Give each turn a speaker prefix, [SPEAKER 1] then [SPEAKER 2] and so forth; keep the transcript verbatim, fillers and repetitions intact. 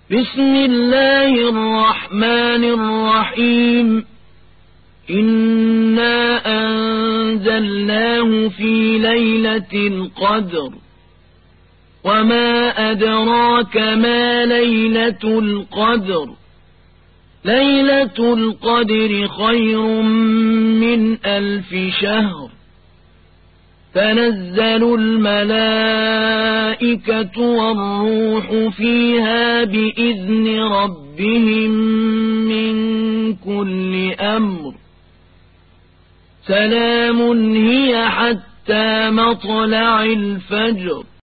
[SPEAKER 1] بسم الله الرحمن الرحيم إنا أنزلناه في ليلة القدر وما أدراك ما ليلة القدر ليلة القدر خير من ألف شهر تنزل الملائكة والروح فيها بإذن ربهم من كل أمر سلام هي حتى مطلع الفجر